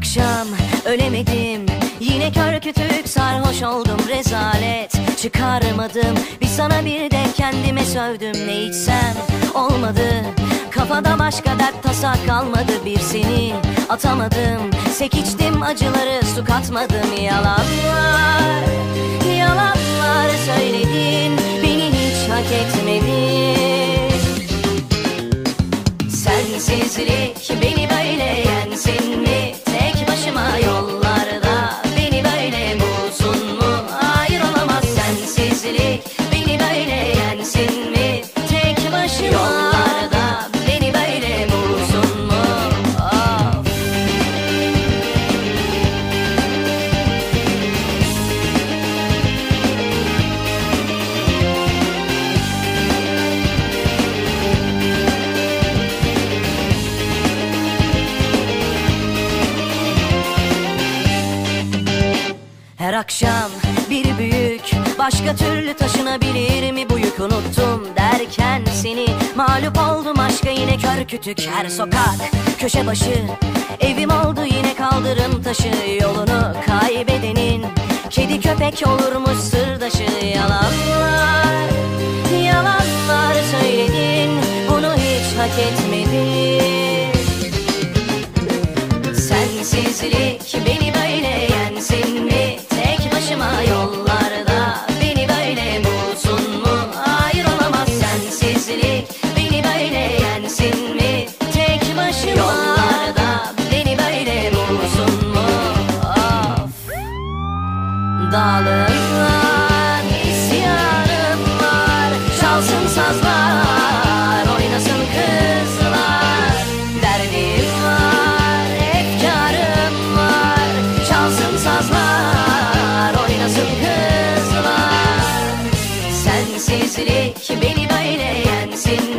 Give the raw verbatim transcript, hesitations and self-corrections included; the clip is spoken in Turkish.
akşam ölemedim, yine kör kütük sarhoş oldum, rezalet çıkarmadım. Bir sana bir de kendime sövdüm, ne içsem olmadı. Kafada başka dert tasa kalmadı, bir seni atamadım. Sek içtim acıları, su katmadım. Yalanlar, yalanlar söyledin, beni hiç hak etmedin. Sensizlik beni böyle yensin mi? Tek başıma yollarda beni böyle bulsun mu? Hayır, olamaz. Sensizlik beni böyle yensin mi? Tek başıma yollarda beni böyle bulsun mu? Of. Her akşam bir büyük, başka türlü taşınabilir mi bu yük? Unuttum derken seni mağlup oldum aşka, yine kör kütük her sokak köşe başı. Evim oldu yine kaldırım taşı, yolunu kaybedenin kedi köpek olurmuş sırdaşı. Yalanlar, yalanlar söyledin, bunu hiç hak etmedin. Sensizlik beni böyle yensin mi? Tek başıma yollarda beni böyle bulsun mu? Hayır, olamaz. Sensizlik beni böyle yensin mi? Tek başıma yollarda beni böyle bulsun mu? Of. Dağlarım var, isyanım var, çalsın sazlar, oynasın kızlar. Derdim var, efkarım var, çalsın sazlar, oynasın kızlar. Sensizlik beni böyle yensin